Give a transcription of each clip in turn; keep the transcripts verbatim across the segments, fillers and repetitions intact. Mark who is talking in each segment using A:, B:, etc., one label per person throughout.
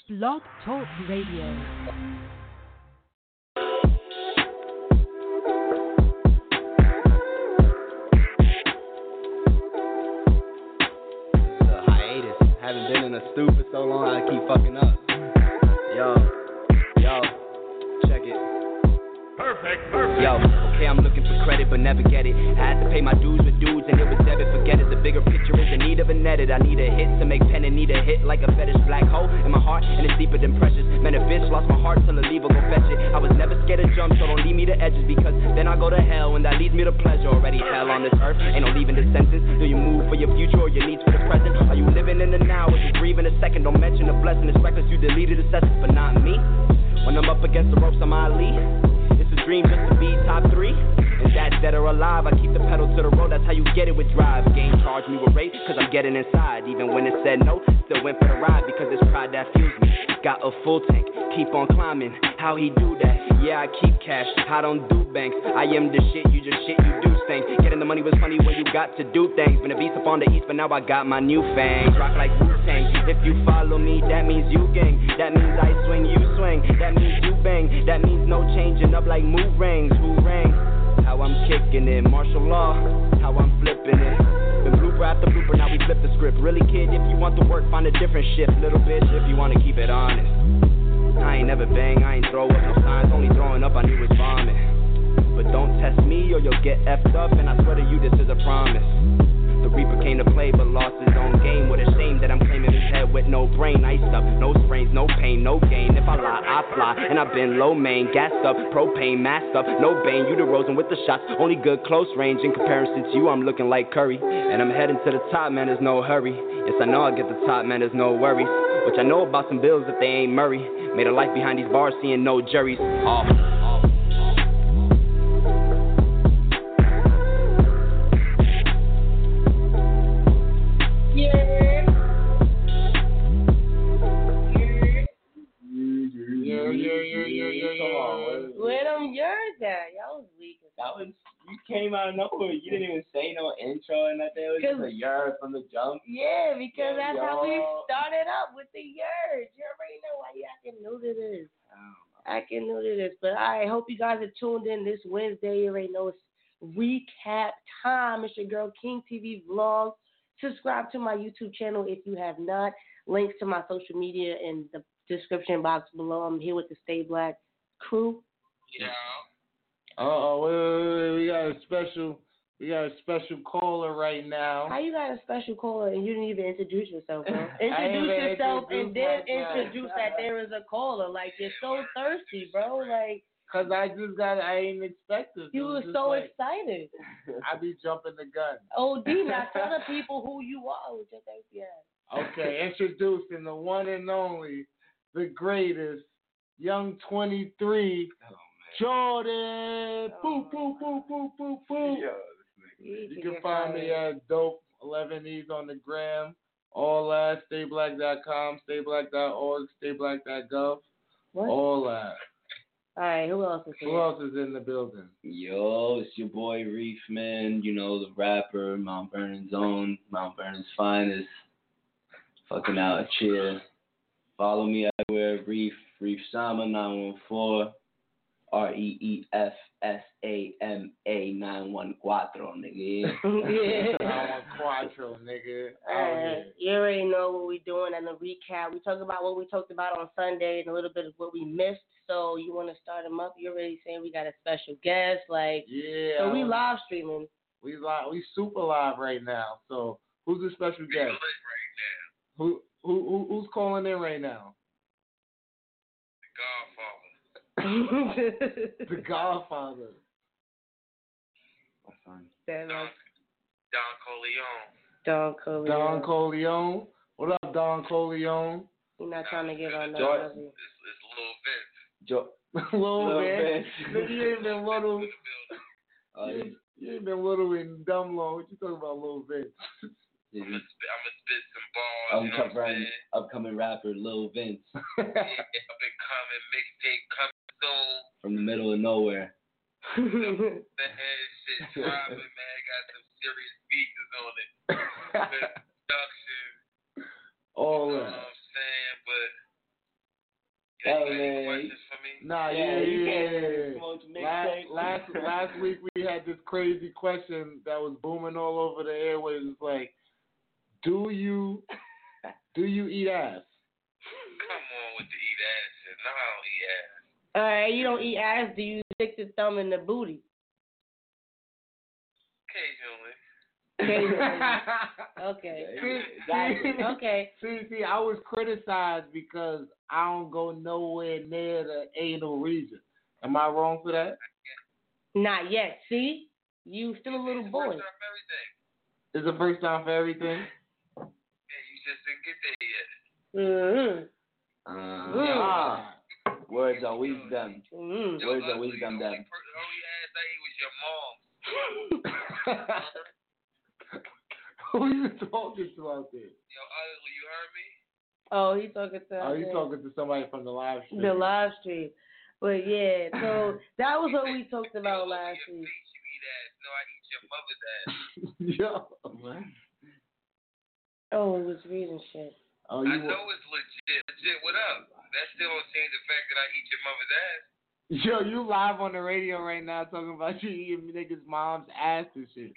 A: Blog Talk Radio.
B: Haven't been in a stew for so long, I keep fucking up. Yo, yo, check it.
C: Perfect, perfect.
B: Yo, okay, I'm looking for credit, but never get it. I had to pay my dues with dudes, and it was debit. Forget it, the bigger picture is in need of an edit. I need a hit to make pen and need a hit like a fetish. Black hole in my heart, and it's deeper than precious. Man, a bitch lost my heart till a lever go fetch it. I was never scared to jump, so don't leave me to edges, because then I go to hell, and that leads me to pleasure. Already hell on this earth, ain't no leaving this sentence. Do you move for your future or your needs for the present? Are you living in the now or just breathing a second? Don't mention the blessing, it's reckless, you deleted the sessions, but not me. When I'm up against the ropes, I'm Ali. It's a dream just to be top three. And that's dead or alive, I keep the pedal to the road, that's how you get it with drive. Game charged me with rape, cause I'm getting inside. Even when it said no, still went for the ride, because it's pride that fuels me. Got a full tank, keep on climbing, how he do that? Yeah, I keep cash, I don't do banks. I am the shit, you just shit, you do things. Getting the money was funny when you got to do things. Been a beast up on the east, but now I got my new fangs. Rock like Wu-Tang, if you follow me, that means you gang. That means I swing, you swing, that means you bang. That means no changing up like move rings. Who rang? How I'm kicking it, martial law, how I'm flipping it. Been blooper after blooper, now we flip the script. Really, kid, if you want to work, find a different shift. Little bitch, if you want to keep it honest. I ain't never bang, I ain't throw up no signs. Only throwing up, I knew it's vomit. But don't test me or you'll get effed up, and I swear to you this is a promise. The Reaper came to play but lost his own game. What a shame that I'm claiming his head with no brain. Iced up, no sprains, no pain, no gain. If I lie, I fly, and I've been low main. Gassed up, propane, masked up, no bane. You the Rosen with the shots, only good close range. In comparison to you, I'm looking like Curry. And I'm heading to the top, man, there's no hurry. Yes, I know I get the top, man, there's no worries. Which I know about some bills if they ain't Murray. Made a life behind these bars, seeing no juries. Oh.
D: Y'all was weak.
E: That was, you came out of nowhere. You didn't even say no intro or nothing. It was just a yard from the jump.
D: Yeah, because
E: yeah,
D: that's
E: yo.
D: how we started up with the yard. You already know why you acting new to this. Acting new to this. But I hope you guys are tuned in this Wednesday. You already know it's recap time. It's your girl King T V Vlogs. Subscribe to my YouTube channel if you have not. Links to my social media in the description box below. I'm here with the Stay Black crew.
E: Yeah.
F: Uh-oh, wait, wait, wait, we got a special, we got a special caller right now.
D: How you got a special caller and you didn't even introduce yourself, bro? Introduce yourself and then introduce that there is a caller. Like, you're so thirsty, bro. Like,
F: cause I just got, I ain't expected.
D: You were so like, excited.
F: I be jumping the gun.
D: Oh, D, now tell the people who you are with your thirsty ass.
F: Okay, introducing the one and only, the greatest, Young twenty-three. Oh. Jordan, boo, boo, boo, boo, boo, boo. You can find me at dope eleven E's on the gram. All that, stay black dot com, stay black dot org, stay black dot gov.
D: What?
F: All that.
D: All right, who else is here?
F: Who else is in the building?
E: Yo, it's your boy Reef, man. You know, the rapper, Mount Vernon's own, Mount Vernon's finest. Fucking out a cheer. Follow me everywhere, Reef, Reef Sama nine one four. R E E F S A M A nine one cuatro, nigga.
D: Yeah.
F: nine one cuatro, nigga.
D: Uh, you already know what we're doing and the recap. We talked about what we talked about on Sunday and a little bit of what we missed. So you want to start them up? You're already saying we got a special guest. Like,
F: yeah.
D: So we live streaming.
F: We live. We super live right now. So who's the special guest?
C: Right now.
F: Who, who, who, who's calling in right now?
C: The Godfather.
F: The Godfather.
E: That's fine.
D: Don,
C: Don Corleone.
D: Don Corleone.
F: Don Corleone. What up, Don Corleone?
D: You're not trying to get on that.
C: It's, it's Lil Vince.
E: Jo-
F: Lil Vince.
E: Vince.
F: You ain't been little.
E: Uh,
F: you, you ain't been little and dumb long. What you talking about, Lil Vince?
C: I'm gonna spit some balls.
E: I'm
C: you know what I'm saying?
E: Upcoming rapper Lil Vince.
C: Yeah, up and coming, mixtape coming soon.
E: From the middle of nowhere.
C: The head shit dropping, man. Got some serious features on it. Production.
F: All
C: you know
F: that.
C: what I'm saying? But You got
E: Hey,
C: any
E: man.
C: questions for me?
F: Nah,
E: Yeah,
F: yeah,
E: you
F: yeah,
E: can't
F: yeah.
E: smoke your
F: Last,
E: mixtape.
F: last, last week we had this crazy question that was booming all over the airwaves. It's like, do you, do you eat ass?
C: Come on with the eat ass shit. No, I don't eat ass.
D: All right, you don't eat ass. Do you stick the thumb in the booty?
C: Occasionally.
D: Okay.
E: Exactly.
D: Okay.
F: See, see, I was criticized because I don't go nowhere near the anal region. Am I wrong for that?
D: Not yet. See, you still a little
C: It's
D: boy.
C: first time for everything.
F: It's the first time for everything.
C: Yeah, you just didn't get there yet.
D: Mm-hmm.
E: Uh,
D: Mm.
E: ah. Words of wisdom.
D: Mm-hmm.
E: Words
C: Yo,
E: of
C: ugly,
E: wisdom,
C: the only
E: them.
C: per- the only ass I ate was your mom.
F: Who you talking to out there?
C: Yo, ugly, you heard me?
D: Oh, he talking to.
F: Oh, you talking to somebody from the live stream?
D: the live stream. But yeah, so that was what we talked about
C: Yo,
D: last
C: your
D: week.
C: face, you eat ass. No, I eat your mother's ass.
F: Yo.
E: What?
D: Oh, it was reading shit.
F: Oh,
C: I
F: you.
C: know it's legit. Legit, what up? That still don't change the fact that I eat your mother's ass.
F: Yo, you live on the radio right now talking about you eating niggas' mom's ass and shit.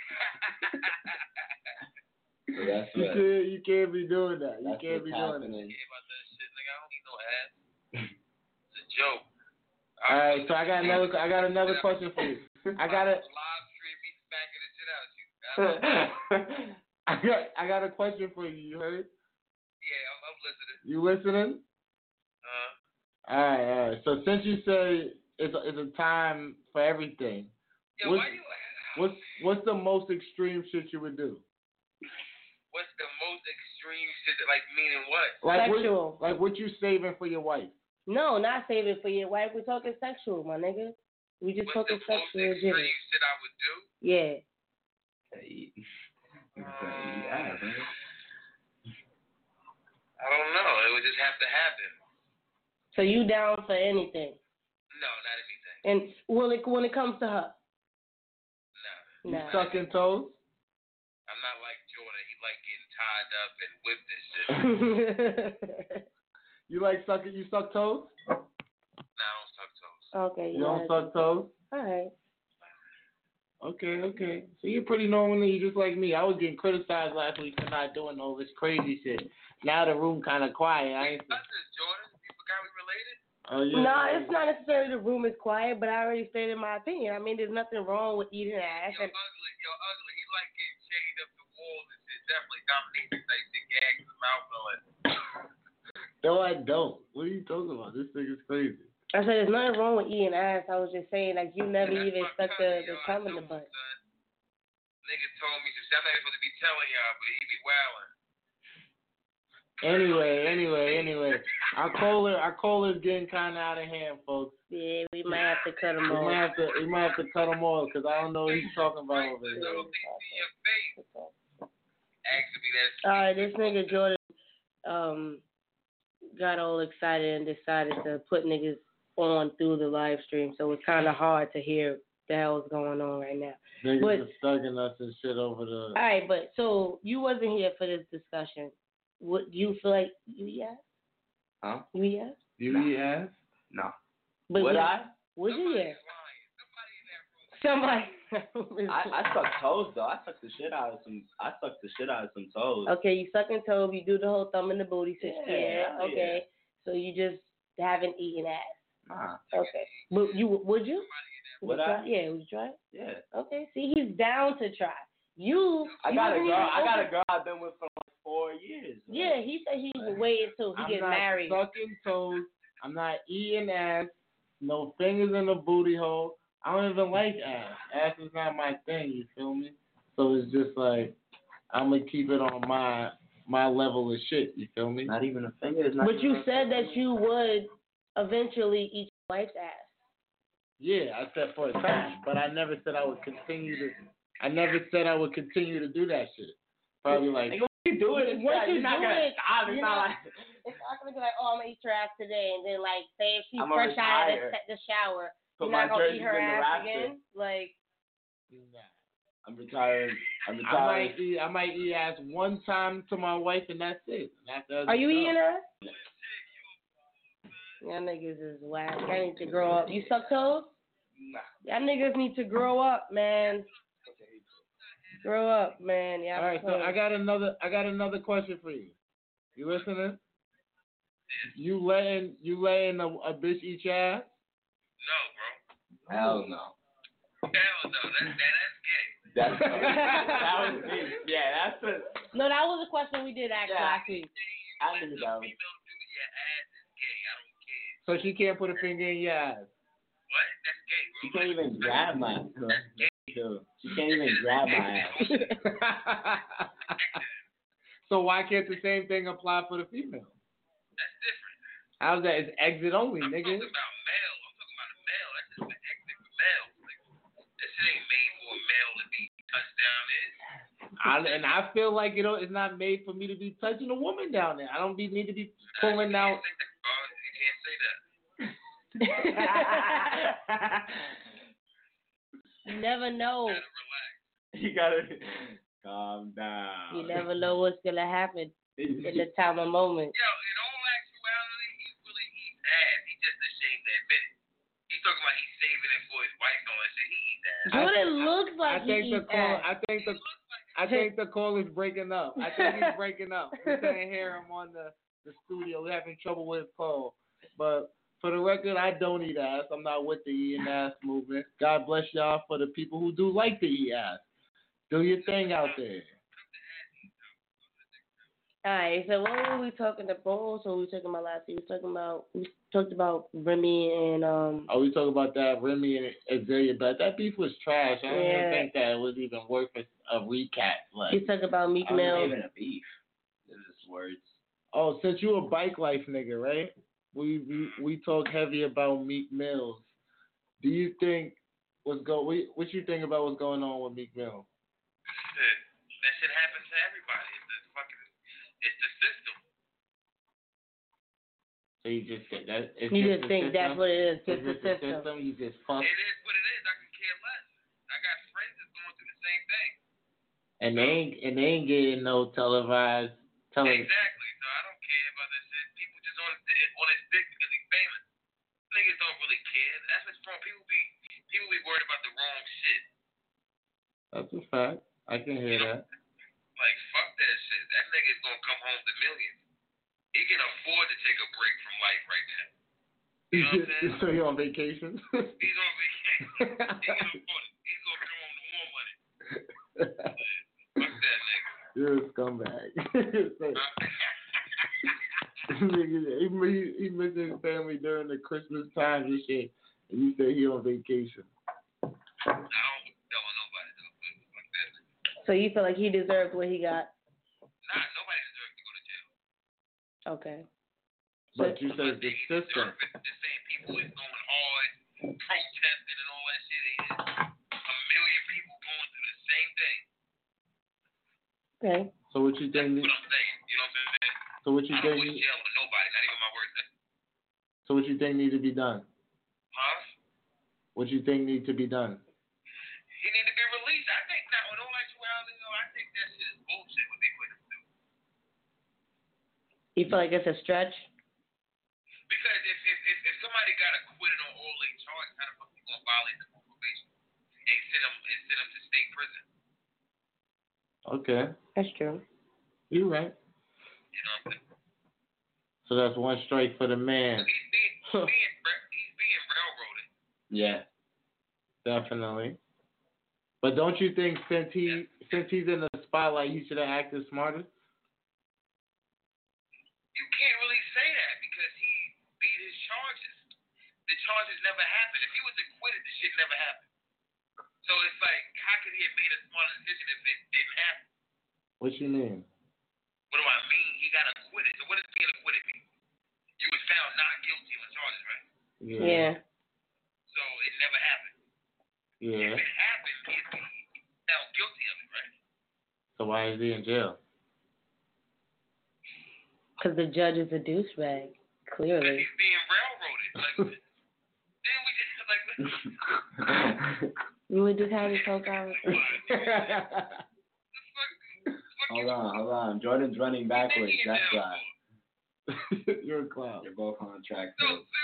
E: So that's
F: You
E: what.
F: can't, you can't be doing that. You
E: That's
F: can't
E: what's
F: be doing
E: happening.
C: Yeah, about that shit, nigga. I don't eat no ass. It's a joke.
F: All right, so I got another. I got another question for you. I got a.
C: Live stream me smacking the shit out of you.
F: I got. I got a question for you. You heard?
C: Yeah, I'm, I'm listening.
F: You listening?
C: Uh,
F: All right, all right. So since you say it's a, it's a time for everything,
C: yo,
F: what's,
C: why you?
F: what's what's the most extreme shit you would do?
C: What's the most extreme shit? That, like meaning what?
F: Like
D: Sexual.
F: What, like what you saving for your wife?
D: No, not saving for your wife. We're talking sexual, my nigga. We just
C: What's
D: talking
C: the most
D: sexual.
C: extreme
D: Jimmy.
C: shit I would do?
D: Yeah.
E: Hey, you ass, man.
C: I don't know. It would just have to happen.
D: So you down for anything?
C: No, not anything.
D: And when it when it comes to her,
C: No.
F: You
D: nah.
F: sucking toes?
C: I'm not like Jordan. He like getting tied up and whipped and shit.
F: You like sucking? You suck toes?
C: Nah, I don't suck toes.
D: Okay.
F: You don't
D: yeah.
F: suck toes?
D: All right.
F: Okay, okay. So you're pretty normally just like me. I was getting criticized last week for not doing all this crazy shit. Now the room kind of quiet. I ain't.
C: Cousins, Jordan. You forgot we related?
F: Oh yeah.
D: No, it's not necessarily the room is quiet, but I already stated my opinion. I mean, there's nothing wrong with eating ass.
C: Yo,
D: And
C: ugly. Yo, ugly. He like getting chained up the walls and shit. Definitely dominating type shit. Gags his mouth and all that.
F: No, I don't. What are you talking about? This thing is crazy.
D: I said there's nothing wrong with eating ass. I was just saying, like, you never
C: That's
D: even
C: my
D: stuck
C: cousin,
D: the, the
C: yo, I
D: cum in
C: know
D: the butt.
C: him, son. Nigga told me some shit. I'm not supposed to be telling y'all, but he be wildin'.
F: Anyway, anyway, anyway. Our caller, our caller's getting kind of out of hand, folks.
D: Yeah, we might have to cut him
F: We
D: off.
F: might have to, we might have to cut him off because I don't know what he's talking about over
C: I
F: here.
C: don't think see your face. Asking me that shit.
D: All right, this nigga Jordan um got all excited and decided to put niggas on through the live stream, so it's kind of hard to hear the hell's going on right now.
F: Niggas
D: But-
F: are stugging us and shit over the.
D: All right, but so you wasn't here for this discussion. Would you feel like you yes?
E: Huh?
D: You yes?
F: You
E: Nah.
F: eat ass?
E: No.
D: But
E: Would
D: you-
E: I?
D: Would you yes?
C: Somebody's lying. Somebody in that room.
D: Somebody.
E: I, I suck toes though. I suck the shit out of some. I suck the shit out of some toes.
D: Okay, you sucking toe, you do the whole thumb in the booty situation.
E: Yeah,
D: Yeah,
E: yeah.
D: okay. So you just haven't eaten ass.
E: Nah.
D: Okay. But you would you?
E: Would
D: you
E: I?
D: try? Yeah, would you try?
E: Yeah.
D: Okay. See, he's down to try. You.
E: I
D: you
E: got a
D: wasn't
E: girl.
D: even
E: I got a
D: open-
E: girl I've been with for like four years. man.
D: Yeah, he said he would wait until he
F: I'm
D: gets
F: not
D: married.
F: sucking toes. I'm not eating ass. No fingers in the booty hole. I don't even like ass. Ass is not my thing. You feel me? So it's just like I'm gonna keep it on my my level of shit. You feel me?
E: Not even a finger. It's not
D: But you
E: even a
D: said
E: finger.
D: that you would eventually eat your wife's ass.
F: Yeah, I said for a time, but I never said I would continue to. I never said I would continue to do that shit. Probably like.
E: Nigga, what you do it?
D: What you
E: You're not
D: do
E: gonna
D: it,
E: stop. It's
D: you're
E: not
D: not-
E: like.
D: It's not gonna be like, oh, I'm gonna eat your ass today, and then like, say if she's
E: I'ma
D: fresh out of
E: retire.
D: the, the shower,
E: Put
D: you're
E: my
D: not gonna
E: jerseys
D: eat her
E: in the
D: ass
E: rafter.
D: again. Like,
E: I'm retired. I'm
F: I
E: retired.
F: might eat. I might eat ass one time to my wife, and that's it. And after
D: are you eating ass? Y'all niggas is whack. Y'all need to grow up. You suck toes?
E: Nah.
D: Y'all niggas need to grow up, man. Grow up, man. Y'all
F: All right, so
D: toes.
F: I got another. I got another question for you. You listening? You letting you letting a, a bitch eat your ass?
C: No, bro.
E: Hell no.
C: Hell no. That's that, that's gay.
E: That's that was me. Yeah, that's a.
D: No, that was a question we did ask
E: Yeah.
D: last week.
E: I knew that was.
C: Female do to your ass is gay. I don't care.
F: So she can't put a finger in your ass.
C: What? That's gay, bro.
E: She can't even grab my. She can't even grab my ass.
F: So why can't the same thing apply for the female?
C: That's different.
F: How's that? It's exit only,
C: I'm
F: nigga.
C: talking about male. I'm talking about a male. That's just an exit for male. Like, that shit ain't made for a male to be touched down in.
F: I, and I feel like you know it's not made for me to be touching a woman down there. I don't be need to be pulling out.
C: You can't say that.
D: You never know.
C: You gotta relax.
E: You gotta calm down.
D: You never know what's gonna happen in the time of moment.
C: Yo, in all actuality, he really eats ass. He just ashamed to admit it. He's talking about he's saving it for his wife and all that shit. He eats ass.
D: Jordan looks like
F: I think
D: he
F: the
D: eats
F: call.
D: ass.
F: I think the. I think the call is breaking up. I think he's breaking up. We couldn't hear him on the, the studio. We're having trouble with his call. But for the record, I don't eat ass. I'm not with the eating ass movement. God bless y'all for the people who do like to eat ass. Do your thing out there.
D: Alright, so what were we talking about? What were we talking about last week? We were talking about we talked about Remy and um.
F: Oh, we talk about that Remy and Azalea, but that beef was trash. I don't
D: Yeah.
F: even think that it was even worth a, a recap. Like,
D: We talked about Meek
E: I wasn't
D: Mill.
E: even a beef. It was just words.
F: oh, since you a bike life nigga, right? We we we talk heavy about Meek Mills. Do you think what's go? What, what you think about what's going on with Meek Mill?
C: Shit. That shit happens to everybody. It's the fucking, it's the system.
F: So you just said that. It's
D: You
F: just
D: just
F: the
D: think
F: system?
D: that's what it is,
F: It's
D: just the
F: just the
D: system.
F: system. You just fuck,
C: It is what it is. I can care less. I got friends that's going through the same thing.
F: and they ain't and they ain't getting no televised. Tele-
C: Exactly. So I don't care about this shit. People just on on his dick because he's famous. Niggas don't really care. That's what's wrong. People be people be worried about the wrong shit.
F: That's a fact. I can hear that.
C: Like fuck that shit. That nigga's gonna come home to millions. He can afford to take a break from life right now. You know what I'm saying?
F: So you on vacation?
C: He's on vacation. He can afford it. He's gonna come home to more money. Fuck that nigga.
F: You're a scumbag. Nigga, he, he, he missed his family during the Christmas time and shit, and you say he on vacation.
C: I don't tell nobody though. Fuck that nigga.
D: So you feel like he deserved what he got?
C: Nah, nobody deserves to go to jail.
D: Okay.
F: But you said the
C: They
F: system.
C: deserve it. The same people is going hard, protesting and all that shit. It is a million people going through the same thing.
D: Okay.
F: So what you
C: That's
F: think?
C: what I'm saying. You know what I'm saying?
F: So what you
C: I don't
F: think?
C: wish jail on nobody, not even my worst enemy.
F: So what you think need to be done?
C: Huh?
F: What you think need to be done?
C: He need to be released. I think that in all actuality, though, I think that shit is bullshit what they put him through.
D: You feel like it's a stretch?
C: Because if if, if, if somebody got acquitted on all their charges, how the fuck you gonna violate the probation and send them and send them to state prison?
F: Okay,
D: That's true.
F: you're right.
C: You know what I'm saying?
F: So that's one strike for the man.
C: He's being he's being ra- he's being railroaded.
E: Yeah.
F: Definitely. But don't you think since he since he's in the spotlight, he should have acted smarter?
C: You can't really say that because he beat his charges. The charges never happened. If he was acquitted, the shit never happened. So it's like, how could he have made a smarter decision if it didn't happen?
F: What you mean?
C: What do I mean? He got acquitted. So what does being acquitted mean? You was found not guilty on charges, right?
F: Yeah.
D: Yeah.
C: So it never happened.
F: Yeah.
C: If it happened, he'd be found guilty of it, right?
F: So why is he in jail?
D: Because the judge is a douchebag,
C: Because
D: clearly.
C: he's being railroaded. Like, then we just like.
D: You would just have this whole conversation.
E: Hold on, hold on. Jordan's running backwards. That's why.
F: You're a clown.
E: You're both on track.
C: So
E: Though.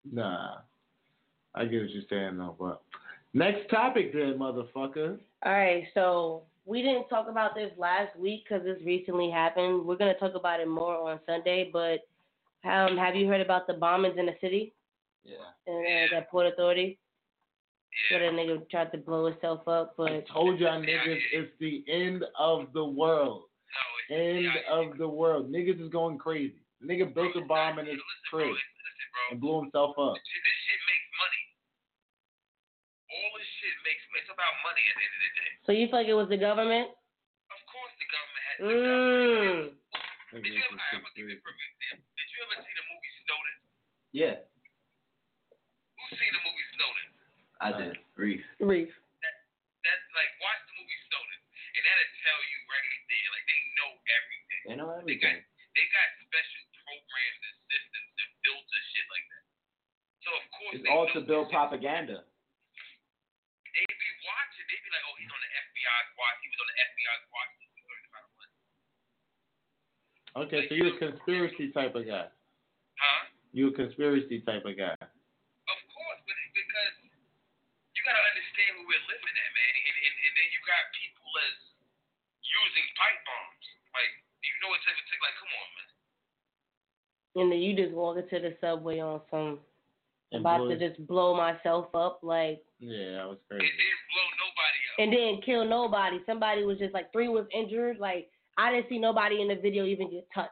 F: Nah. I get what you're saying, though, but next topic then, motherfucker.
D: All right, so we didn't talk about this last week because this recently happened. We're going to talk about it more on Sunday, but um, have you heard about the bombings in the city?
E: Yeah.
D: And uh, that Port Authority? So that nigga tried to blow himself up, but...
F: I told y'all niggas it's the end of the world. End of the world. Niggas is going crazy. Nigga built a bomb in his crib and blew himself up.
C: This shit makes money. All this shit makes it's about money at the end of the day.
D: So you feel like it was the government?
C: Of course the government has
D: Mm.
C: the government. Did you ever, I'm gonna give you a perfect example. Did you ever see the movie Snowden?
E: Yeah,
C: Who's seen the movie Snowden?
E: I did. Reef.
D: Reef.
C: That, that's like, watch the movie Snowden, and that'll tell you right there. Like, they know everything.
E: They know
C: They got,
E: everything.
C: they got special programs and systems that build this shit like that. So, of course,
E: It's
C: they
E: all
C: know
E: to build
C: this shit.
E: propaganda.
C: They be watching. They be like, oh, he's on the F B I's watch. He was on the F B I's watch. He learned about what.
F: Okay, so you're a conspiracy type of guy.
C: Huh?
F: You a conspiracy type of guy.
C: Of course, but it, because you gotta understand where we're living at, man. And, and, and then you got people that's using pipe bombs. Like, you know what type of thing? Like, come on, man.
D: And then you just walk into the subway on some...
F: And
D: about
F: blew-
D: to just blow myself up, like...
F: Yeah, that was
C: It
F: crazy.
C: didn't blow nobody up.
D: And didn't kill nobody. Somebody was just like, three was injured. Like, I didn't see nobody in the video even get touched.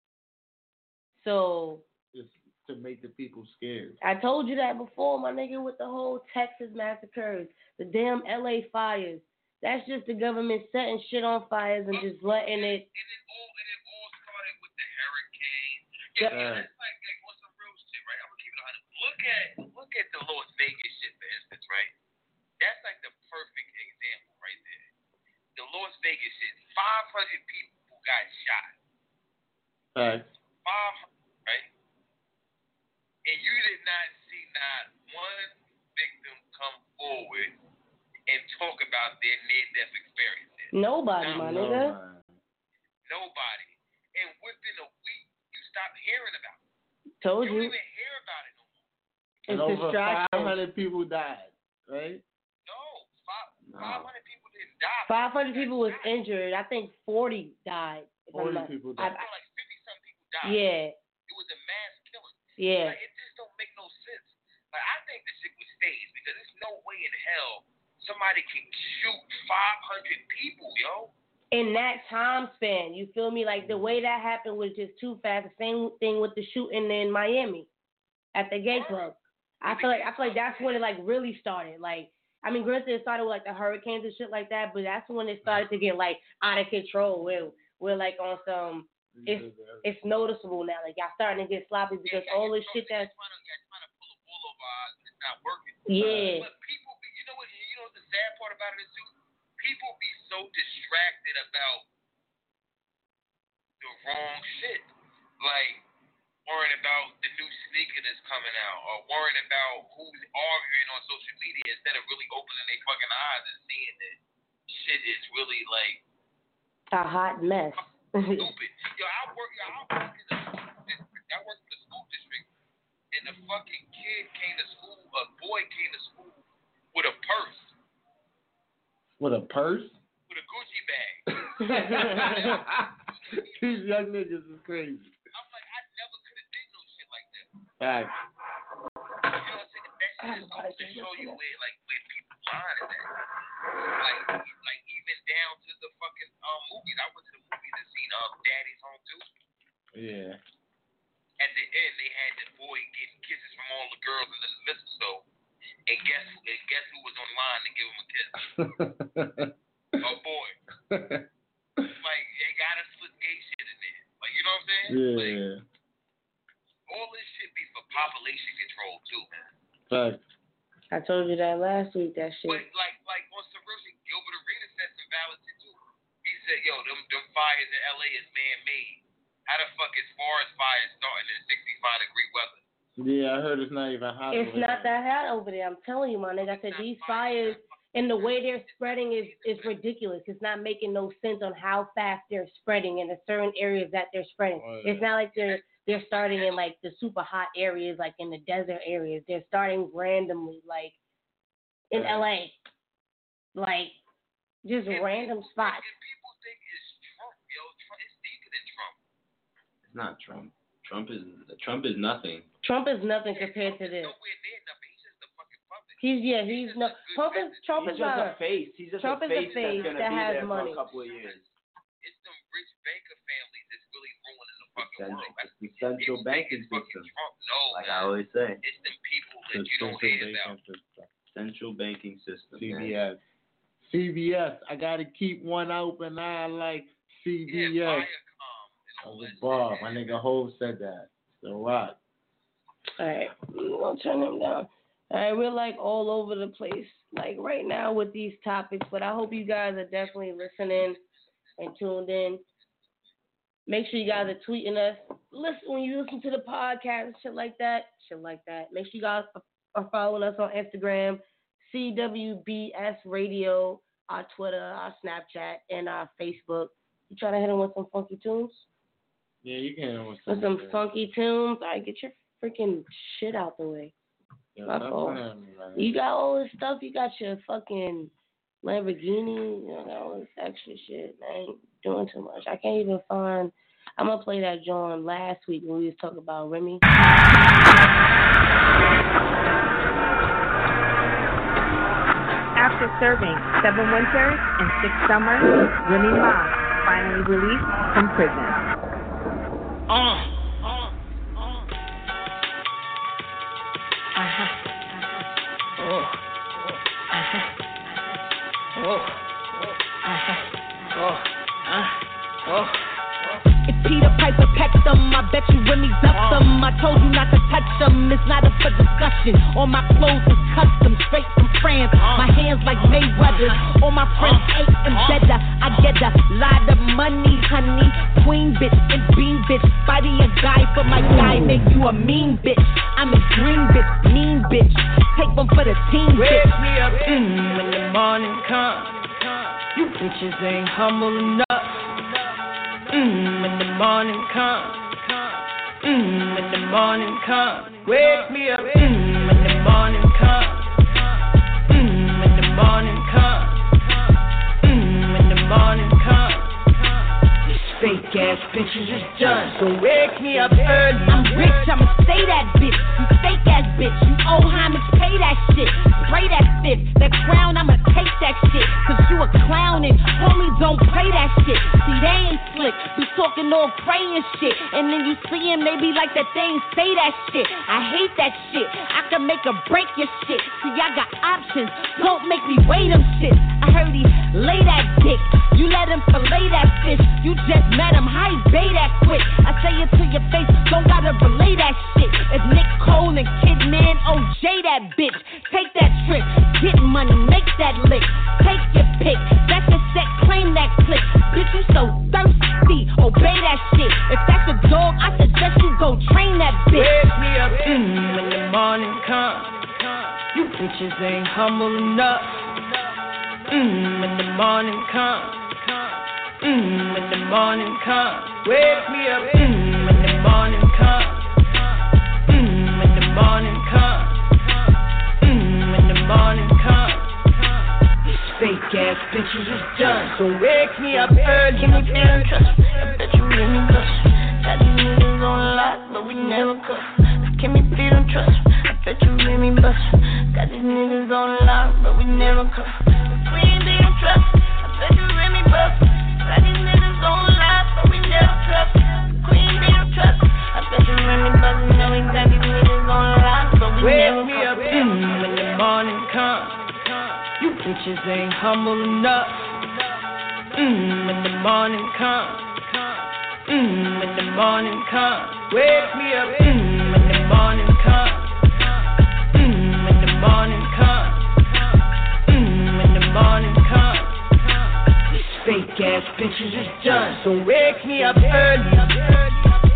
D: So...
F: Just to make the people scared.
D: I told you that before, my nigga, with the whole Texas massacres, the damn L A fires. That's just the government setting shit on fires and just letting it.
C: And it all, and it all started with the hurricane. Yeah,
D: Yep.
C: yeah, that's like, like on some real shit, right? I'm gonna keep it one hundred. Look at, look at the Las Vegas shit, for instance, right? That's like the perfect example right there. The Las Vegas shit. five hundred people got shot.
F: Facts.
C: five hundred, right? And you did not see not one victim come forward and talk about their near-death experiences.
D: Nobody, my
F: No,
D: nigga.
F: man.
C: Nobody. And within a week, you stop hearing about it.
D: Told
C: You don't
D: you.
C: even hear about it no more.
F: And
D: It's
F: over
D: distraction.
F: five hundred people died, right?
C: No, five,
E: No.
C: five hundred people didn't die.
D: five hundred people was injured. I think forty died. if I'm
F: forty
D: not-
F: people
D: I-
F: died.
C: No, like fifty-some people died.
D: Yeah,
C: It was a mass killing.
D: yeah.
C: Like, it just don't make no sense. Like, I think the shit was staged because there's no way in hell somebody can shoot five hundred people, yo.
D: In that time span, you feel me? Like the way that happened was just too fast. The same thing with the shooting in Miami at the gay club. I feel like I feel like that's when it like really started. Like, I mean, granted, it started with like the hurricanes and shit like that, but that's when it started to get like out of control. Where we're like on some, it's it's noticeable now. Like y'all starting to get sloppy because all this shit that's
C: Trying to, you're trying to pull a wool over our eyes and it's not working.
D: yeah.
C: But people be, you know what, you know what the sad part about it is too? People be so distracted about the wrong shit. Like, worrying about the new sneaker that's coming out or worrying about who's arguing on social media instead of really opening their fucking eyes and seeing that shit is really like
D: A hot mess.
C: stupid. Yo, I work, yo, I work in the school district. I work in the school district, and the fucking kid came to school. A boy came to school with a purse,
F: With a purse?
C: with a Gucci bag.
F: These young niggas is crazy.
C: I'm like, I never could have did no shit like that.
F: Facts.
C: You know what I'm saying? That shit just goes to show you where, like, where people's line is at. Like, like even down to the fucking um movies. I went to the movies and seen um Daddy's Home too.
F: Yeah.
C: At the end, they had the boy getting kisses from all the girls in the mistletoe. And guess who? And guess who was online to give him a kiss? A boy. Like, they got to split gay shit in there. Like, you know what I'm saying? Like,
F: Yeah.
C: all this shit be for population control too, man.
F: Facts.
D: I told you that last week. That shit.
C: But like, like on some real shit, Gilbert Arenas said some valid shit too. He said, "Yo, them them fires in L A is man-made. How the fuck is forest fires starting in sixty-five degree weather?"
F: Yeah, I heard it's not even hot.
D: It's
F: over
D: not
F: there.
D: that hot over there. I'm telling you, my nigga. I said these fires and the way they're spreading is is ridiculous. It's not making no sense on how fast they're spreading in the certain areas that they're spreading.
F: Oh, yeah.
D: It's not like they're they're starting in like the super hot areas, like in the desert areas. They're starting randomly, like in L A, like just
C: and
D: random
C: people,
D: spots.
C: And people think it's Trump, yo. Trump, it's deeper than Trump.
E: It's not Trump. Trump is Trump is nothing.
D: Trump is nothing
C: Yeah,
D: compared
C: Trump
D: to this.
C: Is nowhere near nothing. He's just a fucking puppet.
D: He's yeah,
C: He's
D: he's
C: just
D: no
C: a good
D: Trump is
C: business.
D: Trump
E: He's
D: is
E: just
D: not
E: a face. He's just
D: Trump
E: a
D: is a
E: face,
D: face
E: that's gonna
D: that
E: be
D: has
E: there
D: money.
E: for a couple of years.
C: It's them rich banker families that's really ruining the fucking
E: Cent-
C: world. That's
E: the central
C: people think
E: banking
C: it's fucking
E: system.
C: Trump. No,
E: Like
C: man.
E: I always say,
C: It's them people that
F: The
C: you don't
F: central
C: hear
F: banking
C: about.
F: system.
E: central banking system.
F: C
E: man.
F: B S. C B S. I gotta keep one open eye like C B S.
C: Yeah, Viacom and all
F: Uncle
C: that
F: Bob,
C: shit.
F: my nigga Hov said that. The Rock.
D: All right, we're gonna turn them down. All right, we're like all over the place, like right now with these topics, but I hope you guys are definitely listening and tuned in. Make sure you guys are tweeting us. Listen when you listen to the podcast, shit like that, shit like that. Make sure you guys are following us on Instagram, C W B S Radio, our Twitter, our Snapchat, and our Facebook. You trying to hit them with some funky tunes?
F: Yeah, you can. With
D: With some funky tunes. All right, get your freaking shit out the way.
F: Yeah,
D: My
F: that's
D: fault.
F: what I mean, man.
D: You got all this stuff. You got your fucking Lamborghini. You got all this extra shit. I ain't doing too much. I can't even find. I'm gonna play that John last week when we was talking about Remy.
A: After serving seven winters and six summers, Remy Ma finally released from prison.
B: Uh, uh, uh. Uh-huh. Oh. Uh-huh. Oh. Uh-huh. Oh. Uh. Oh.
G: If Peter Piper pecked them, I bet you Remy ducked them. I told you not to touch them, it's not up for discussion. All my clothes is custom, straight from France. My hands like Mayweather's. All my friends ate and better. I get a lot of money, honey. Queen bitch and bean bitch. Body a guy for my guy, make you a mean bitch. I'm a green bitch, mean bitch. Take one for the team, bitch.
B: Wake me up mm, when the morning comes. You bitches ain't humble enough. Mmm, when the morning comes. Mmm, when the morning comes. Wake me up. Mmm, when the morning comes. Mmm, when the morning comes. Mmm, when the morning comes. These fake ass bitches is done, so wake me up early.
G: I'm rich, I'ma say that bitch. You fake ass bitch. You owe homage, pay that shit. Spray that fifth. That crown, I'ma take that shit. Cause you a clown and homies don't pray that shit. See, they ain't slick. Be talking all praying shit. And then you see them, they be like that they ain't say that shit. I hate that shit. I can make or break your shit. See, I got options. Don't make me weigh them shit. I heard he lay that dick. You let him fillet that fish. You just met him. How he bay that quick? I say it to your face. Don't gotta relay that shit. If Nick Cole and Kidman, O J that bitch. Take that trip. Get money. Make that lick. Take your pick. That's a set. Claim that click. Bitch, you so thirsty. Obey that shit. If that's a dog, I suggest you go train that bitch.
B: Wake me up mm, when the morning comes. You bitches ain't humble enough. Mmm, when the morning comes. Mmm, when the morning comes. Wake me up mmm, when the morning comes. Mmm, when the morning comes. Mmm, when the morning comes. These fake ass bitches is done, so wake me up early.
G: Can we feel and trust? I bet you really bust. Got these niggas on lock, but we never cuff. Can we feel and trust? I bet you really bust. Got these niggas on lock, but we never cuff. We ain't being trust. I bet you really bust. Got these niggas on lock, but we never cuff. We ain't being trust. I bet you really bust. Know we got these niggas on lock, but we
B: Wake
G: never
B: me
G: cuff.
B: up mm, when the morning comes. You bitches ain't humble enough. Mmm, when the morning comes. Mmm, when the morning comes. Wake me up mmm, when the morning comes. Mmm, when the morning comes. Mmm, when the morning comes. These fake ass bitches is done, so wake me up early.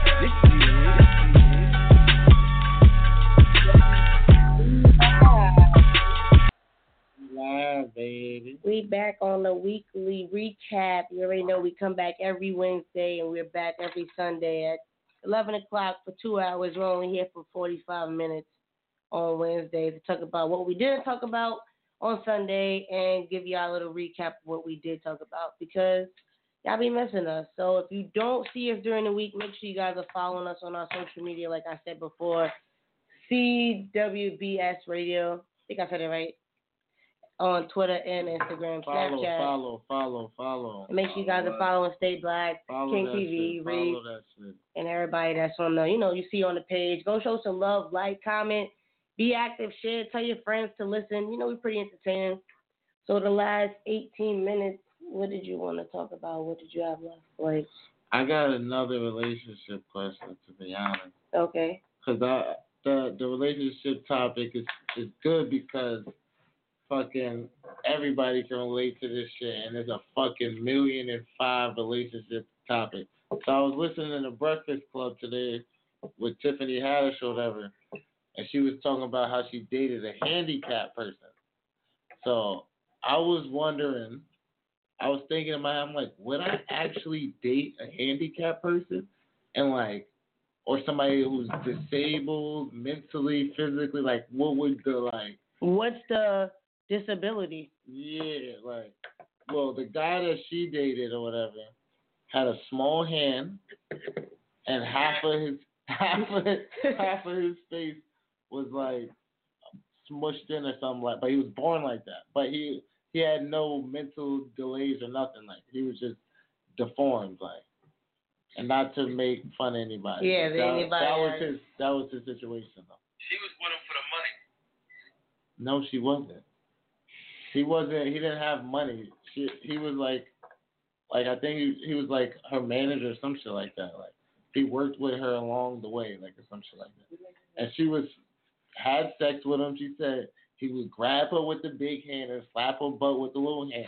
F: Live, baby.
D: We back on the weekly recap. You already know we come back every Wednesday and we're back every Sunday at eleven o'clock for two hours. We're only here for forty-five minutes on Wednesday to talk about what we didn't talk about on Sunday and give y'all a little recap of what we did talk about because y'all be missing us. So if you don't see us during the week, make sure you guys are following us on our social media, like I said before. C W B S Radio. I think I said it right. On Twitter and Instagram,
F: follow,
D: Snapchat.
F: Follow, follow, follow.
D: And make sure you guys are following Stay Black,
F: follow
D: King
F: that
D: T V,
F: shit.
D: Reed,
F: Follow that shit.
D: and everybody that's on the, you know, you see on the page. Go show some love, like, comment, be active, share, tell your friends to listen. You know, we're pretty entertaining. So the last eighteen minutes, what did you want to talk about? What did you have left? Like,
F: I got another relationship question, to be honest.
D: Okay.
F: Because I the the relationship topic is is good because fucking everybody can relate to this shit, and there's a fucking million and five relationship topics. So I was listening to the Breakfast Club today with Tiffany Haddish or whatever, and she was talking about how she dated a handicapped person. So I was wondering, I was thinking in my head, I'm like, would I actually date a handicapped person? And like, or somebody who's disabled mentally, physically, like what would the like
D: what's the disability?
F: Yeah, like, well, the guy that she dated or whatever had a small hand, and half of his half of his, half of his face was like smushed in or something like. But he was born like that. But he he had no mental delays or nothing like. He was just deformed like. And not to make fun of anybody.
D: Yeah,
F: that,
D: anybody.
F: That was his. That was his situation though.
C: She was with him for the money.
F: No, she wasn't. He wasn't. He didn't have money. She. He was like, like I think he, he was like her manager or some shit like that. Like he worked with her along the way, like or some shit like that. And she was had sex with him. She said he would grab her with the big hand and slap her butt with the little hand.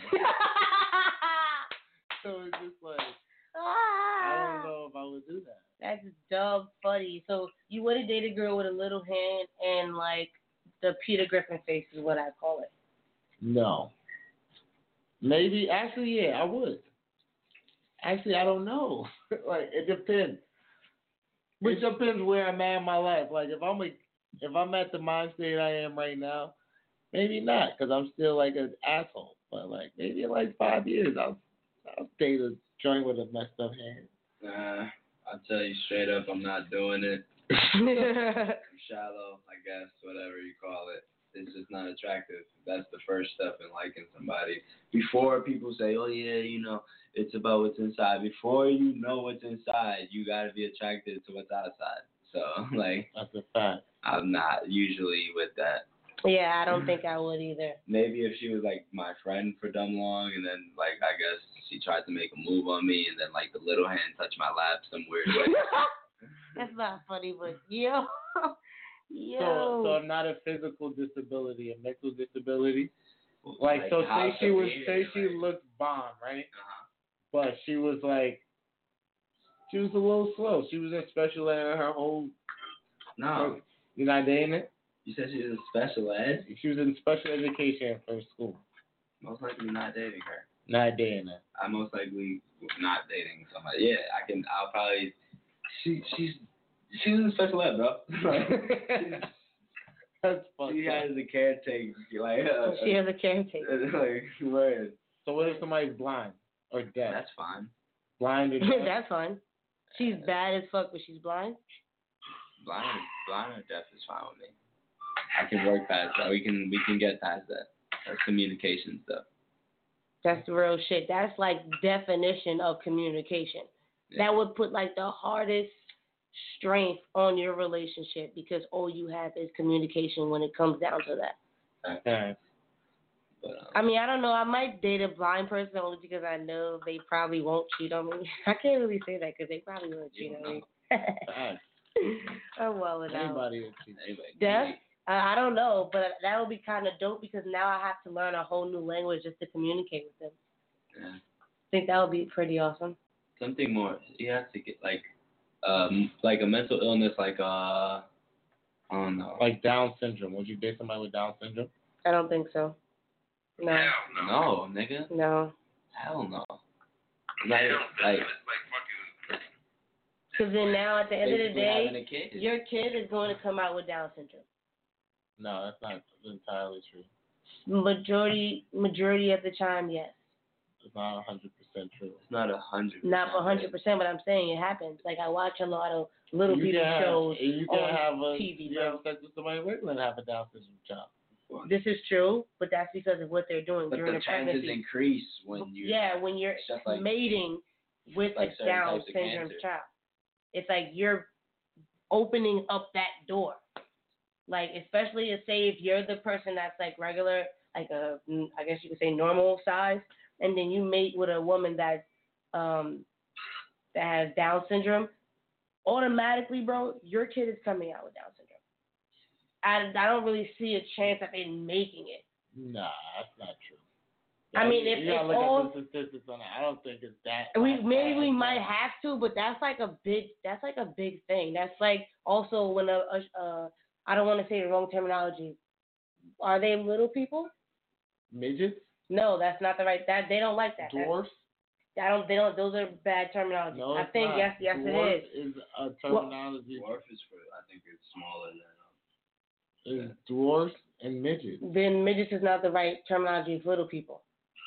F: So it's just like. I don't know if I would do that.
D: That's dumb funny. So you would have dated a girl with a little hand and like the Peter Griffin face is what I call it.
F: No. Maybe actually yeah, I would. Actually I don't know. Like it depends. It depends where I'm at in my life. Like if I'm a, if I'm at the mind state I am right now, maybe not because I'm still like an asshole. But like maybe in like five years I'll I'll date a joint with a messed up hand.
E: Nah, I'll tell you straight up, I'm not doing it. I'm shallow, I guess, whatever you call it. It's just not attractive. That's the first step in liking somebody. Before people say, oh yeah, you know, it's about what's inside. Before you know what's inside, you gotta be attracted to what's outside. So, like,
F: that's a fact.
E: I'm not usually with that.
D: Yeah, I don't think I would either.
E: Maybe if she was like my friend for dumb long, and then like I guess she tried to make a move on me, and then like the little hand touched my lap some weird way.
D: That's not funny, but yo, yo.
F: So, so not a physical disability, a mental disability. Like,
E: like
F: so say she was, say she
E: like,
F: looked bomb, right?
E: Uh-huh.
F: But she was like, she was a little slow. She was in special ed her whole.
E: No.
F: Her, you're not dating it?
E: You said she was in special ed?
F: She was in special education for school.
E: Most likely not dating her.
F: Not dating her.
E: I'm most likely not dating somebody. Yeah, I can. I'll probably. She she's she was in special ed, bro.
F: That's fucked
E: She
F: up.
E: has a caretaker. Like uh,
D: she has a caretaker.
E: Like word.
F: So what if somebody's blind or deaf?
E: That's fine.
F: Blind or deaf?
D: That's fine. She's bad as fuck, but she's blind.
E: Blind, blind or deaf is fine with me. I can work past that. We can we can get past that. That's communication stuff.
D: That's the real shit. That's like definition of communication.
E: Yeah.
D: That would put like the hardest strength on your relationship because all you have is communication when it comes down to that.
F: Okay.
E: But, um,
D: I mean, I don't know. I might date a blind person only because I know they probably won't cheat on me. I can't really say that because they probably won't cheat on me. I'm well enough.
F: Anybody will cheat.
D: Deaf? I, I don't know, but that would be kind of dope because now I have to learn a whole new language just to communicate with them.
E: Yeah.
D: I think that would be pretty awesome.
E: Something more. You have to get like, um, like a mental illness, like uh, I don't know.
F: Like Down syndrome. Would you date somebody with Down syndrome?
D: I don't think so. No.
C: Hell no.
E: No, nigga.
D: No.
E: Hell no. Like, like,
D: Because then now, at the end of the
E: Basically
D: day,
E: having a kid.
D: your kid is going to come out with Down syndrome.
F: No, that's not entirely true.
D: Majority, majority of the time, yes.
F: It's not one hundred percent true.
E: It's not a hundred.
D: Not one hundred percent, but I'm saying it happens. Like, I watch a lot of little
F: You
D: people
F: can have,
D: shows
F: you can
D: on
F: have a,
D: T V,
F: you
D: bro.
F: have sex with somebody regular and have a Down syndrome child.
D: This is true, but that's because of what they're doing
E: But
D: during
E: the
D: the
E: chances
D: pregnancy.
E: increase when you.
D: Yeah, when you're
E: it's just like,
D: mating with
E: like
D: a
E: certain
D: Down
E: types of
D: syndrome
E: cancer.
D: child. It's like you're opening up that door. Like, especially if, say, if you're the person that's like regular, like a, I guess you could say normal size, and then you mate with a woman that, um, that has Down syndrome, automatically, bro, your kid is coming out with Down syndrome. I, I don't really see a chance of it making it.
F: Nah, that's not true.
D: I mean, if
F: you gotta
D: it's
F: look
D: all,
F: at the statistics on it. I don't think it's that.
D: we
F: that
D: maybe
F: bad.
D: we might have to, but that's like a big that's like a big thing. That's like also when a, a uh I don't want to say the wrong terminology. Are they little people?
F: Midgets?
D: No, that's not the right. That they don't like that.
F: Dwarfs?
D: That's, I don't. They don't. Those are bad terminology.
F: No,
D: I
F: it's
D: think
F: not.
D: yes, yes,
F: Dwarf
D: it is.
F: is a terminology.
E: Dwarf is for. I think it's smaller than.
F: It's dwarfs and midgets.
D: Then midgets is not the right terminology for little people.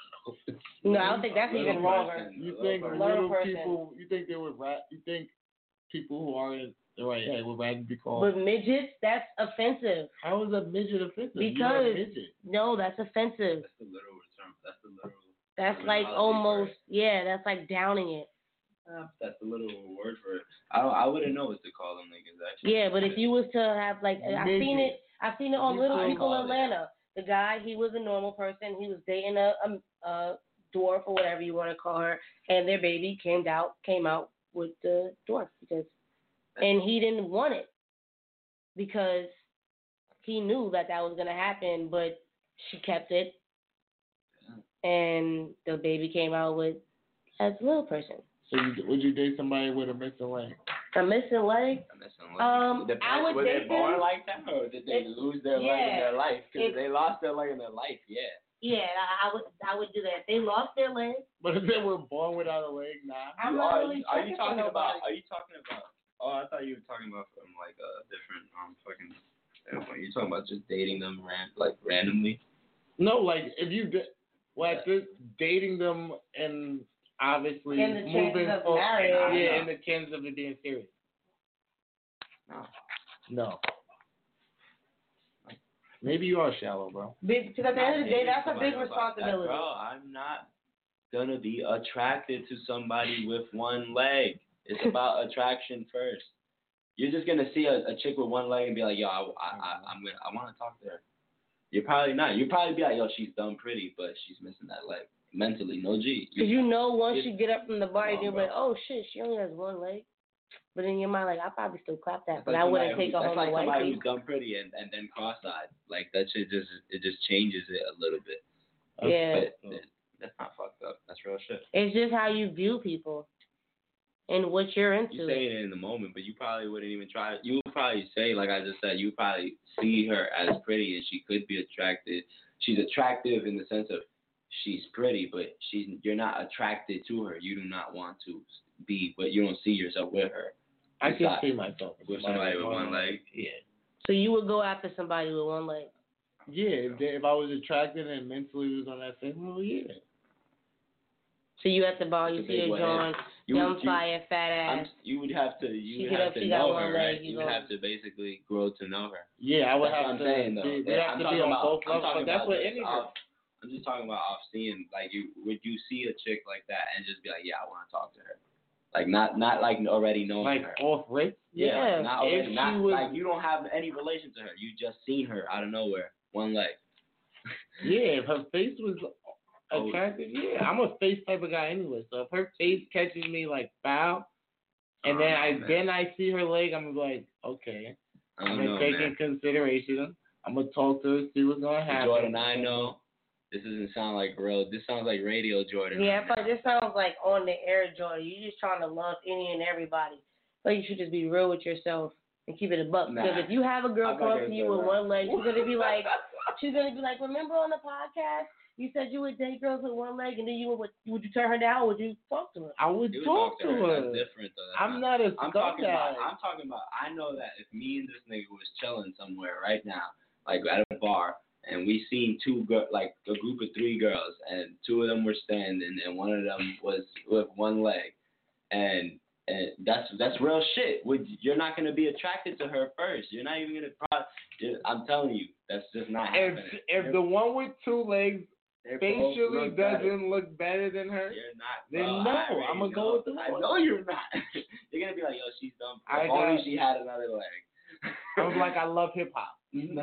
D: No, I don't think that's even wrong.
F: You think
D: Little
F: little
D: person.
F: people? You think they would rat? You think people who are in the right head would rather be called?
D: But midgets, that's offensive.
F: How is a midget offensive? You're a
D: Because
F: midget.
D: no, that's offensive.
E: That's the literal term. That's the literal.
D: That's like
E: terminology
D: almost
E: for it.
D: yeah. That's like downing it.
E: Uh, that's the literal word for it. I don't, I wouldn't know what to call them niggas actually.
D: Yeah, but if you was to have like I've seen it, I've seen it on
F: You
D: Little
F: still
D: People
E: call it.
D: Atlanta. The guy, he was a normal person. He was dating a, a, a dwarf or whatever you want to call her, and their baby came out came out with the dwarf because, and he didn't want it because he knew that that was gonna happen, but she kept it, and the baby came out with as a little person.
F: So you, would you date somebody with a missing leg?
D: A missing leg?
E: I'm missing
D: Um,
E: Depends,
D: I would
E: were
D: date
E: they born
D: them.
E: like that, or did they
D: It-
E: lose their leg in
D: yeah.
E: their life? Because
D: It-
E: they lost their leg in their life, yeah.
D: Yeah, I, I would I would do that. If they lost their leg,
F: But if they were born without a leg, nah.
D: I'm
E: You
D: not
E: are,
D: really
E: are
D: checking
E: you
D: for
E: talking about?
D: nobody.
E: Are you talking about? Oh, I thought you were talking about from like a different um fucking. You're talking about just dating them ran, like randomly.
F: No, like if you did, like this, dating them and obviously
D: In the chances
F: moving
D: of
F: forward.
D: marriage.
F: Yeah, in the chances of it being serious.
E: No.
F: No. Maybe you are shallow, bro.
D: Big, because at the end of the day, that's a big
E: Somebody about that,
D: responsibility.
E: Bro, I'm not gonna be attracted to somebody with one leg. It's about attraction first. You're just gonna see a, a chick with one leg and be like, yo, I, I, I I'm gonna, I want to talk to her. You're probably not. You'll probably be like, yo, she's dumb pretty, but she's missing that leg. Mentally, no G.
D: Because you know once
E: It's-
D: you get up from the bar,
E: Come on,
D: you'll be
E: bro.
D: like, oh shit, she only has one leg. But in your mind, like, I'll probably still clap that,
E: That's
D: but
E: like
D: I wouldn't
E: somebody
D: take
E: who-
D: her home
E: That's like
D: to
E: somebody
D: wifey.
E: who's dumb pretty and, and then cross-eyed. Like that shit just it just changes it a little bit.
D: Yeah.
E: But it, that's not fucked up. That's real shit.
D: It's just how you view people and what you're into.
E: You say it in the moment, but you probably wouldn't even try. You would probably say, like I just said, you would probably see her as pretty, and she could be attracted. She's attractive in the sense of she's pretty, but she's you're not attracted to her. You do not want to be, but you don't see yourself with her.
F: I can
E: Besides-
F: see myself
E: with somebody with one leg.
F: Yeah.
D: So you would go after somebody with one leg.
F: Yeah, if, they, if I was attracted and mentally was on that same level, yeah.
D: So you at the bar, you
E: It's a
D: see
E: big
D: a
E: way.
D: John,
E: You
D: young
E: would- you-
D: fire, fat
E: I'm,
D: ass.
E: you would have to. You
D: She
E: would
D: get
E: have
D: up,
E: to
D: she got
E: know
D: one
E: her,
D: leg,
E: right?
D: you
E: You would
D: go-
E: have to basically grow to know her.
F: Yeah, I would
E: That's
F: have
E: what I'm
F: to.
E: saying, though.
F: Be, we
E: Yeah,
F: have
E: I'm
F: to
E: talking
F: be on
E: about,
F: both
E: I'm
F: levels,
E: talking
F: but that's
E: about
F: what
E: just
F: any
E: off, I'm just talking about off seeing, like, you would you see a chick like that and just be like, yeah, I want to talk to her, like not not like already knowing
F: like
E: her.
F: off rip.
E: Yeah,
D: Yeah.
E: like, not
F: If
E: already,
F: she
E: not
F: was-
E: like you don't have any relation to her. You just seen her out of nowhere, one leg.
F: Yeah, if her face was
E: Oh.
F: attractive, yeah, I'm a face type of guy anyway. So if her face catches me like foul, and then
E: Oh,
F: I
E: man.
F: then I see her leg, I'm like, okay,
E: I
F: I'm
E: don't
F: gonna
E: know,
F: take
E: man.
F: in consideration. I'm gonna talk to her, see what's gonna happen.
E: Jordan, I know this doesn't sound like real. This sounds like radio Jordan.
D: Yeah,
E: right
D: but
E: now.
D: this sounds like on the air, Jordan. You just trying to love any and everybody. So you should just be real with yourself and keep it a buck.
E: Nah.
D: Because if you have a girl
E: I'm
D: come
E: not
D: up to
E: gonna
D: you
E: say
D: with
E: that.
D: one leg, she's gonna be like, she's gonna be like, remember on the podcast You said you would date girls with one leg, and then you would would you turn her down? Or would you talk to her?
F: I would
E: You would
F: talk, to her.
E: That's different though. That's
F: I'm not, not a
E: I'm talking about. I'm talking about. I know that if me and this nigga was chilling somewhere right now, like at a bar, and we seen two girl, like a group of three girls, and two of them were standing, and one of them was with one leg, and and that's that's real shit. Would you're not gonna be attracted to her first? You're not even gonna. Pro- I'm telling you, that's just not happening.
F: If if the one with two legs facially doesn't better. look better than her,
E: you're not.
F: Then no, I'm gonna go with the one.
E: I know you're not. You're gonna be like, yo, she's dumb. If
F: I
E: only
F: got,
E: she had another leg.
F: I was like, I love hip hop.
E: Yeah,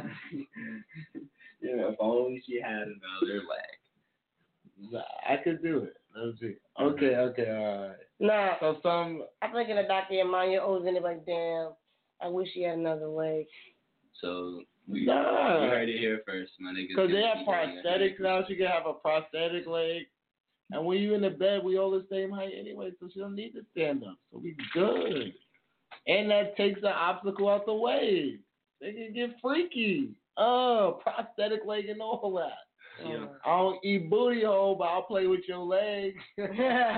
E: if only she had another leg.
F: I could do it. Let's see. Okay, okay, all right.
D: Nah.
F: So some.
D: I think in the back of your mind, you're always in it like, damn, I wish she had another leg.
E: So we,
F: nah.
E: we heard it here first, my niggas.
F: Because they have prosthetics now. She can have a prosthetic leg. And when you in the bed, we all the same height anyway, so she don't need to stand up. So we good. And that takes the obstacle out the way. They can get freaky. Oh, prosthetic leg and all that.
E: Yeah.
F: I don't eat booty hole, but I'll play with your legs. That's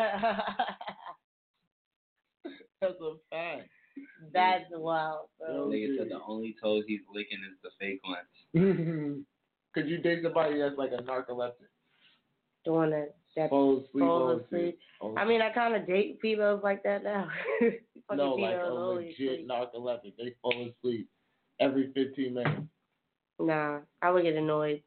F: a fact.
D: That's wild.
E: So. Nigga said the only toes he's licking is the fake ones.
F: Could you date somebody that's like a narcoleptic?
D: Doing that. that
F: fall asleep.
D: Fall asleep.
F: asleep.
D: I mean, I kind of date females like that now.
F: No, like a legit narcoleptic. They fall asleep every fifteen minutes.
D: Nah, I would get annoyed.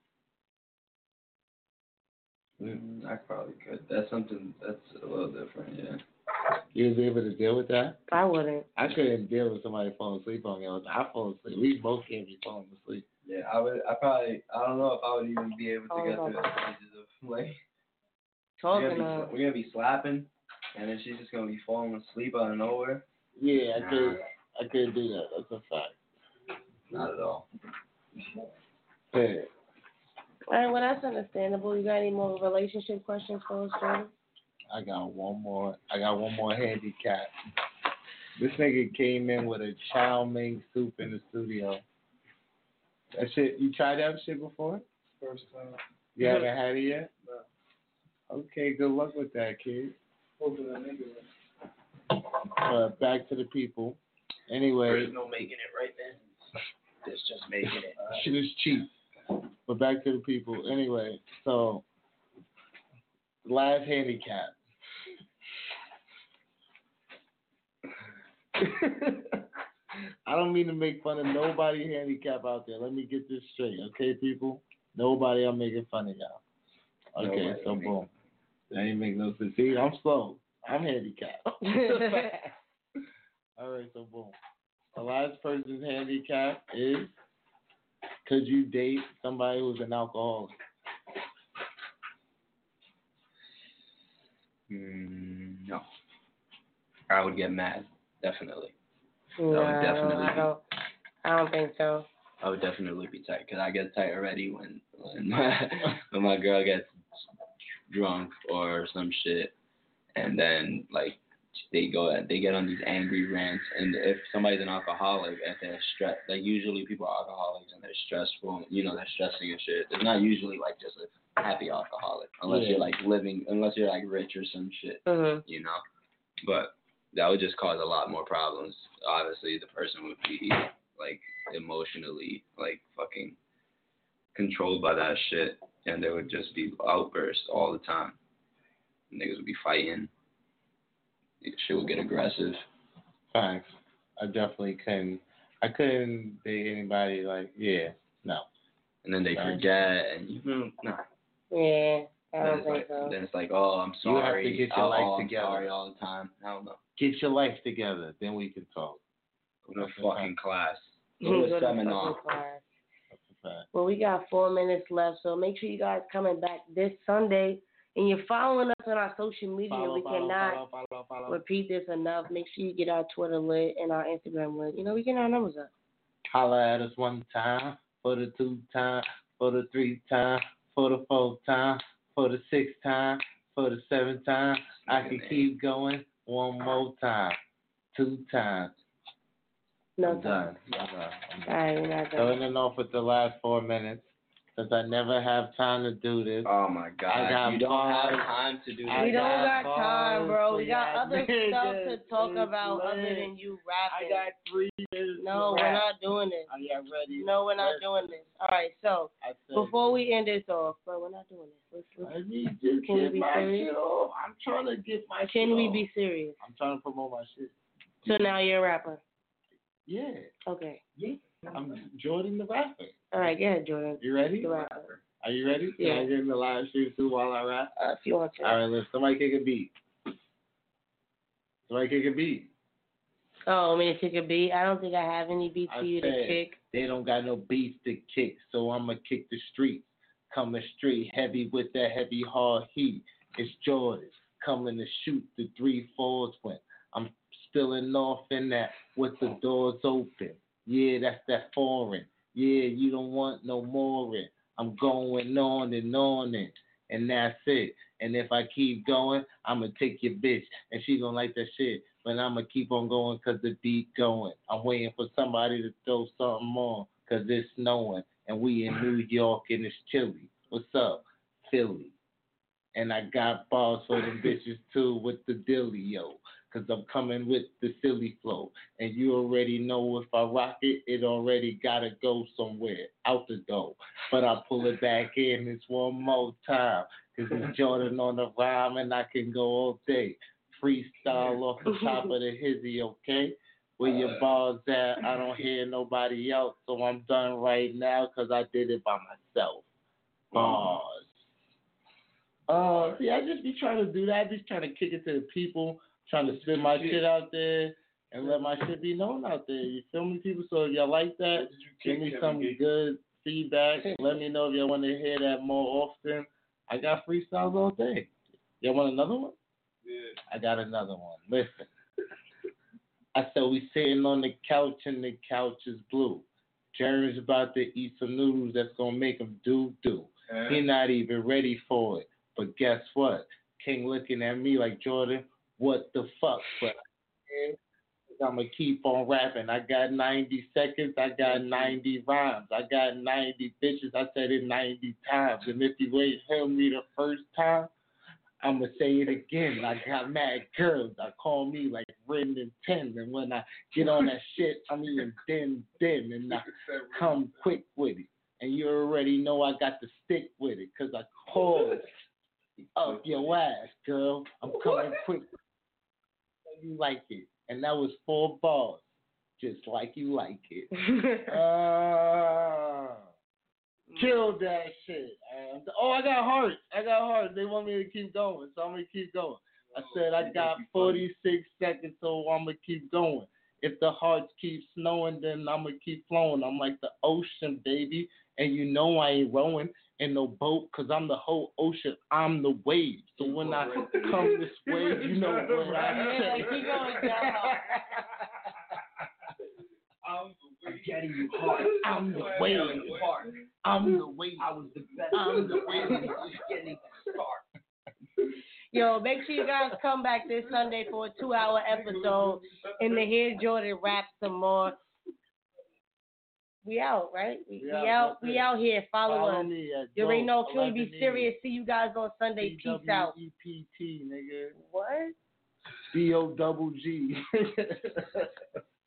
E: Mm, I probably could. That's something that's a little different, yeah.
F: You was able to deal with that?
D: I wouldn't.
F: I couldn't deal with somebody falling asleep on me. I fall asleep. We both can't be falling asleep.
E: Yeah, I would. I probably. I don't know if I would even be able to oh, get through the stages of like.
D: Talking.
E: We're gonna, be, we're gonna be slapping, and then she's just gonna be falling asleep out of nowhere.
F: Yeah, I could. I couldn't do that. That's a fact.
E: Not at all.
F: Hey.
D: All right, well, that's understandable. You got any more relationship questions for us, Jordan?
F: I got one more. I got one more handicap. This nigga came in with a chow mein soup in the studio. That shit, you tried that shit before?
H: First time.
F: You haven't had it yet?
H: No.
F: Okay, good luck with that, kid.
H: Hopefully that nigga.
F: Uh, back to the people. Anyway.
E: There's no making it right then. There's just making it.
F: Shit is cheap. But back to the people. Anyway, so last handicap. I don't mean to make fun of nobody handicap out there. Let me get this straight, okay, people? Nobody I'm making fun of y'all. Okay, nobody so boom. That ain't make no sense. See, I'm slow. I'm handicapped. All right, so boom. The last person's handicap is, could you date somebody who's an alcoholic?
E: Mm, no. I would get mad, definitely.
D: No,
E: I would definitely
D: I don't, I don't think so.
E: I would definitely be tight, because I get tight already when, when, my, when my girl gets drunk or some shit, and then, like, they go they get on these angry rants, and if somebody's an alcoholic and they're stressed, like usually people are alcoholics and they're stressful, you know, they're stressing and shit. It's not usually like just a happy alcoholic, unless yeah. you're like living, unless you're like rich or some shit,
D: mm-hmm.
E: you know. But that would just cause a lot more problems. Obviously, the person would be like emotionally like fucking controlled by that shit, and there would just be outbursts all the time. Niggas would be fighting. Shit would get aggressive.
F: Thanks. I definitely couldn't. I couldn't date anybody like, yeah, no.
E: And then they Thanks. forget, and you, mm, nah.
D: Yeah, I don't
E: then
D: think
E: like,
D: so.
E: Then it's like, oh, I'm sorry.
F: You have to get your
E: oh,
F: life
E: oh,
F: together.
E: I'm sorry all the time. I don't know.
F: Get your life together, then we can talk.
E: Go to fucking class.
D: Go
E: to a seminar.
D: Well, we got four minutes left, so make sure you guys coming back this Sunday. And you're following us on our social media.
F: Follow,
D: we
F: follow,
D: cannot
F: follow, follow, follow.
D: repeat this enough. Make sure you get our Twitter lit and our Instagram lit. You know, we get our numbers up.
F: Holla at us one time, for the two time, for the three time, for the four time, for the six time, for the seven time. I can keep going one more time, two times.
D: No
F: I'm
D: time.
F: done. I'm done. I'm done.
D: All right, we're not done.
F: Starting off with the last four minutes. Since I never have time to do this.
E: Oh my God!
F: I got
E: you don't
F: bars.
E: have time to do this.
D: We don't got
F: got
D: time, bro.
F: bars
D: We
F: for
D: got
F: y'all
D: other
F: niggas.
D: stuff to talk
F: It's
D: about other
F: lit.
D: than you
F: I
D: rapping.
F: got three minutes.
D: No,
F: to
D: we're
F: rap.
D: not doing this.
F: Are y'all ready?
D: No, we're not
F: Listen,
D: doing this. All right, so
F: I said,
D: before we end this off, bro, we're not doing this. Let's, let's,
F: I need to
D: Can we
F: get
D: be
F: my
D: serious?
F: shit off. I'm trying to get my shit
D: can we
F: off.
D: be serious?
F: I'm trying to promote my shit.
D: So now you're a rapper.
F: Yeah.
D: Okay.
F: Yeah. I'm Jordan the rapper.
D: All right, go ahead, Jordan.
F: You ready?
D: The rapper.
F: Are you ready?
D: Yeah.
F: Can I get in the live stream too while I rap?
D: Uh, if you want to.
F: All right, let's somebody kick a beat. Somebody kick a beat.
D: Oh, I mean, to kick a beat. I don't think I have any beats
F: I
D: for you
F: said,
D: to kick.
F: They don't got no beats to kick, so I'ma kick the streets. Coming straight heavy with that heavy hard heat. It's Jordan coming to shoot the three fours when I'm spilling off in that with the doors open. Yeah, that's that foreign. Yeah, you don't want no more in. I'm going on and on and and that's it. And if I keep going, I'ma take your bitch and she gonna like that shit. But I'ma keep on going cause the beat going. I'm waiting for somebody to throw something on cause it's snowing and we in New York and it's chilly. What's up? Philly. And I got bars for them bitches too with the dealio. Cause I'm coming with the silly flow. And you already know if I rock it, it already gotta go somewhere. Out the door. But I pull it back in this one more time. Cause it's Jordan on the rhyme and I can go all day. Freestyle off the top of the hizzy, okay? Where your bars at, I don't hear nobody else. So I'm done right now cause I did it by myself. Bars. Uh, see, I just be trying to do that. I just trying to kick it to the people. Trying to spit my shit out there and let my shit be known out there. You feel me, people? So if y'all like that, give me some good feedback. Let me know if y'all want to hear that more often. I got freestyles all day. Y'all want another one? Yeah. I got another one. Listen. I said we sitting on the couch and the couch is blue. Jeremy's about to eat some noodles that's going to make him do-do. Uh-huh. He not even ready for it. But guess what? King looking at me like, Jordan, what the fuck? But I'm going to keep on rapping. I got ninety seconds. I got ninety rhymes. I got ninety bitches. I said it ninety times. And if you ain't heard me the first time, I'm going to say it again. I got mad girls. I call me like Ren and ten. And when I get on that shit, I'm even din din. And I come quick with it. And you already know I got to stick with it because I called up your ass, girl. I'm coming quick. You like it. And that was four bars. Just like you like it. uh, killed that shit. Uh, oh, I got hearts. I got hearts. They want me to keep going, so I'm going to keep going. I said I got forty-six seconds, so I'm going to keep going. If the hearts keep snowing, then I'm going to keep flowing. I'm like the ocean, baby. And you know I ain't rowing in no boat because I'm the whole ocean. I'm the wave. So when I come this way, you know what I say. I'm getting you hard. I'm the wave. I'm the wave. I was the best. I'm the wave. Just getting start.
D: Yo, make sure you guys come back this Sunday for a two-hour episode and to hear Jordan rap some more. We out, right? We, we, we out. We out here. Follow, Follow us. Me you already know. Can we be serious? See you guys on Sunday. Peace out.
F: E P T, nigga.
D: What?
F: D O double G.